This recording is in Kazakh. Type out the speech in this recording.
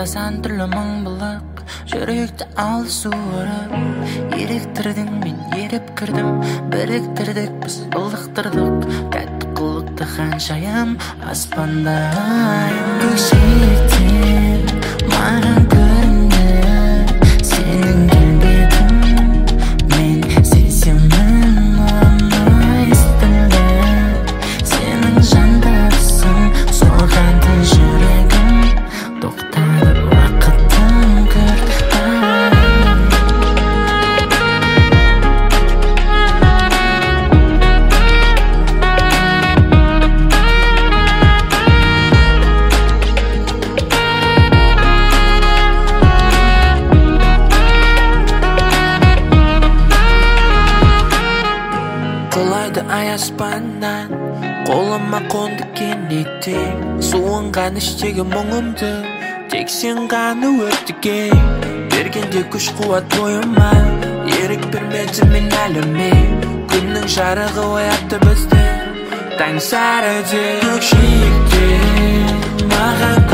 сан түрлі мың былық, жүректі алды суырып. Еріктірдің мен еріп кірдім, біріктірдік біз былықтырдық. Тәтті қылықты ханшайым аспанда көкжиектен маған көрінді сенің келбетің. Мен сеземін оны естілді, сенің жандарсың соғады жүрегім. Тоқтады уақытым кірді. Құлайды ай аспаннан, қолыма қонды кенеттен. Суынған іштегі мұңымды тек сен ғана өртеген. Бергенде күш қуат бойыма, ерік бермеді мен әліме. Күннің жарығы оятты бізді таң сәріде. Көкжиектен маған